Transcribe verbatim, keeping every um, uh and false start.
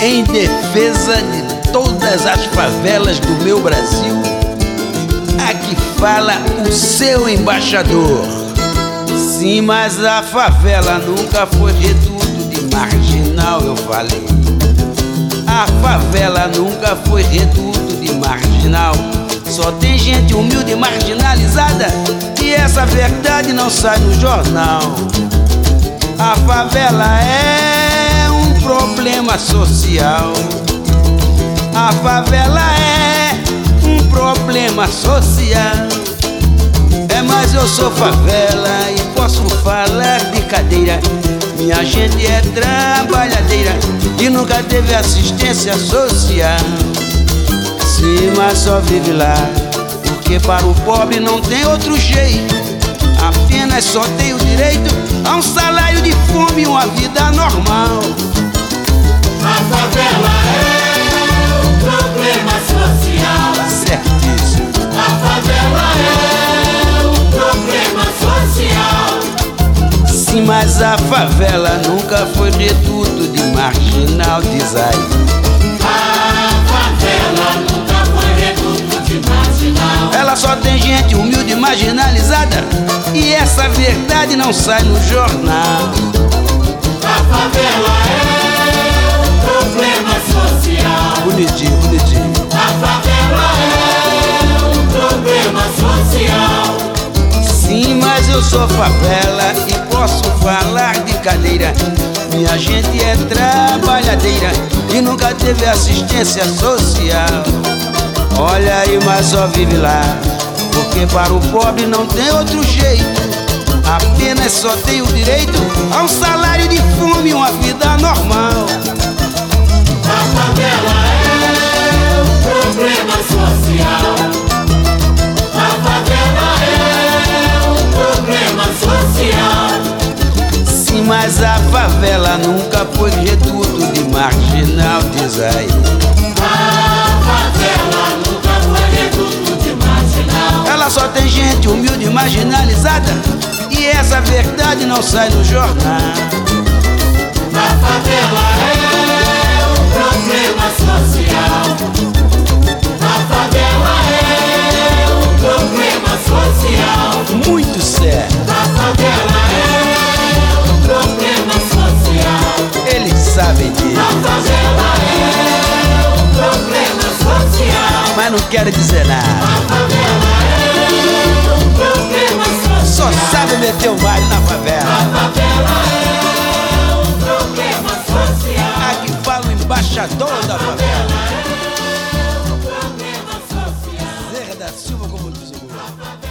em defesa de todas as favelas do meu Brasil. Aqui fala o seu embaixador. Sim, mas a favela nunca foi reduto de marginal, eu falei. A favela nunca foi reduto de marginal. Só tem gente humilde e marginalizada, e essa verdade não sai no jornal. A favela é um problema social. A favela é um problema social. É, mas eu sou favela e posso falar de cadeira. Minha gente é trabalhadeira e nunca teve assistência social. Sim, mas só vive lá, porque para o pobre não tem outro jeito. Apenas só tem o direito a um salário de fome e uma vida normal. A favela é um problema social. Certíssimo. A favela é um problema social. Sim, mas a favela nunca foi reduto de marginal, diz aí. A favela nunca foi reduto de marginal. Ela só tem gente humilde e marginalizada, e essa verdade não sai no jornal. A favela é um problema social. Bonitinho, bonitinho. A favela é um problema social. Sim, mas eu sou favela e posso falar de cadeira. Minha gente é trabalhadeira e nunca teve assistência social. Olha aí, mas só vive lá, porque para o pobre não tem outro jeito. Apenas só tem o direito a um salário de fome e uma vida normal. A favela é um problema social. A favela é um problema social. Sim, mas a favela nunca foi reduto de marginal, diz aí. A favela nunca foi reduto de marginal. Ela só tem gente humilde e marginalizada, e essa verdade não sai no jornal. A favela é um problema social. A favela é um problema social. Muito certo. A favela é um problema social. Eles sabem disso, A favela é um problema social. mas não querem dizer nada. A favela é um problema Só social. sabe meter o baile na A favela. favela é um problema social. Aqui fala o embaixador da favela. É um problema social. Zerra da Silva, como diz o Google.